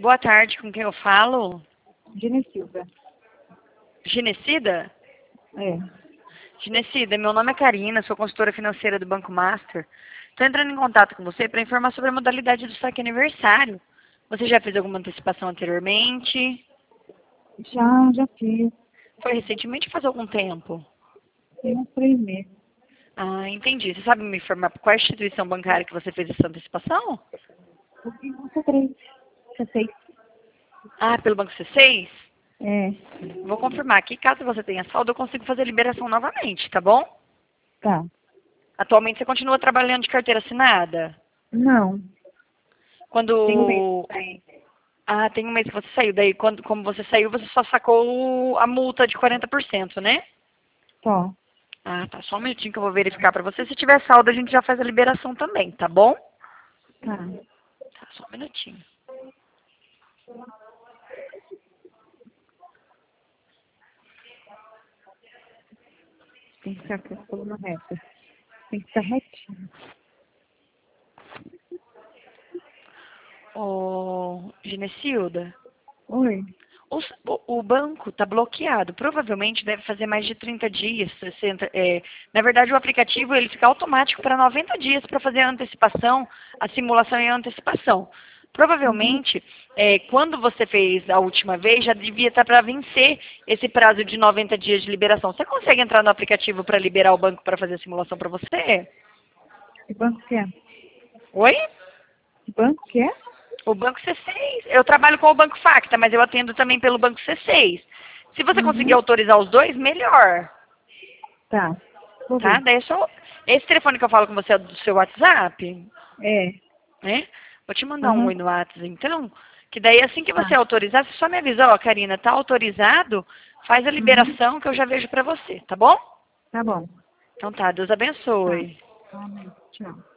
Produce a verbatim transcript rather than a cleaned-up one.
Boa tarde, com quem eu falo? Ginesilda. Ginecida? É. Ginecida, meu nome é Karina, sou consultora financeira do Banco Master. Estou entrando em contato com você para informar sobre a modalidade do saque aniversário. Você já fez alguma antecipação anteriormente? Já, já fiz. Foi recentemente ou faz algum tempo? Tem uns três meses. Ah, entendi. Você sabe me informar por qual instituição bancária que você fez essa antecipação? Eu fiz um C três. C seis. Ah, pelo Banco C seis? É. Vou confirmar aqui. Caso você tenha saldo, eu consigo fazer a liberação novamente, tá bom? Tá. Atualmente você continua trabalhando de carteira assinada? Não. Tem um mês. Quando... Ah, tem um mês que você saiu. Daí, quando, como você saiu, você só sacou a multa de quarenta por cento, né? Só. Ah, tá. Só um minutinho que eu vou verificar pra você. Se tiver saldo, a gente já faz a liberação também, tá bom? Tá. Tá, só um minutinho. Tem que ficar com a coluna reta. Tem que ficar retinho. Ô, Ginecilda, Oi. o, s- o- o banco está bloqueado. Provavelmente deve fazer mais de trinta dias, sessenta. É, na verdade, o aplicativo ele fica automático para noventa dias para fazer a antecipação, a simulação e a antecipação. Uhum. Provavelmente, é, quando você fez a última vez, já devia estar para vencer esse prazo de noventa dias de liberação. Você consegue entrar no aplicativo para liberar o banco para fazer a simulação para você? Que banco que é? Oi? Que banco que é? O Banco C seis. Eu trabalho com o Banco Facta, mas eu atendo também pelo Banco C seis. Se você conseguir Uhum. autorizar os dois, melhor. Tá. Vou Tá? ver. Daí é só... Esse telefone que eu falo com você é do seu WhatsApp, É. né? Vou te mandar um Aham. oi no WhatsApp, então. Que daí, assim que você Tá. autorizar, você só me avisa, ó, Karina, tá autorizado, faz a Uhum. liberação que eu já vejo pra você, tá bom? Tá bom. Então tá, Deus Tá. abençoe. Amém. Tchau.